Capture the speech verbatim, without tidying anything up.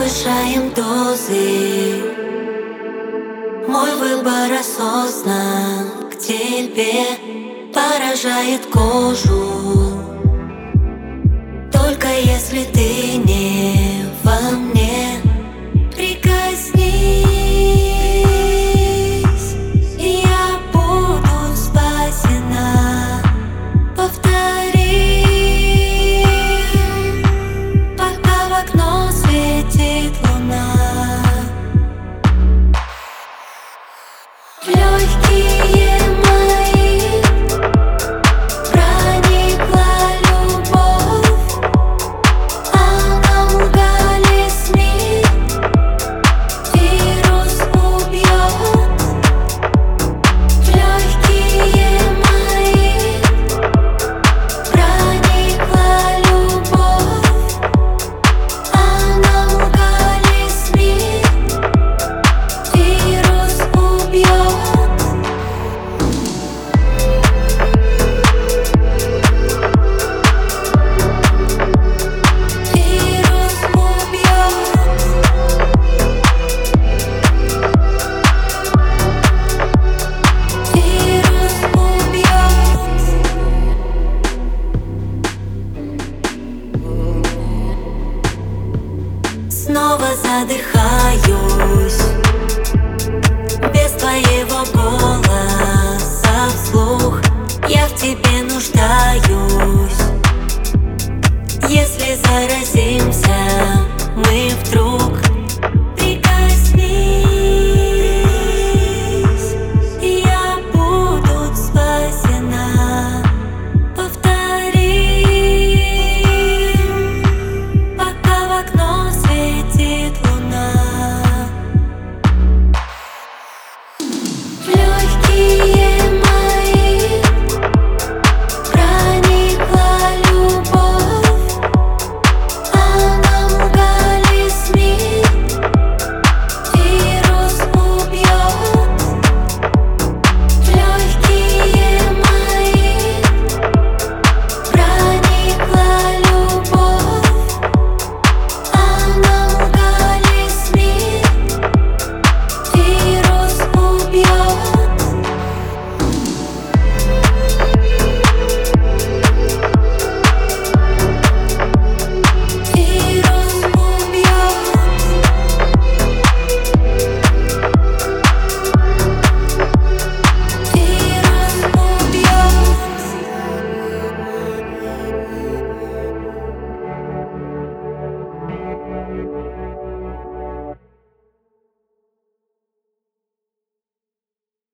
повышаем дозы. Мой выбор осознан к тебе, поражает кожу. Только если ты не во мне, прикоснись, и я буду спасена. Повтори, пока в окно светит луна. Легкие мои проникла любовь, она лгали СМИ, вирус убьет. Легкие мои проникла любовь, она лгали СМИ, вирус убьет. Снова задыхаюсь без твоего голоса вслух. Я в тебе нуждаюсь. Если заразить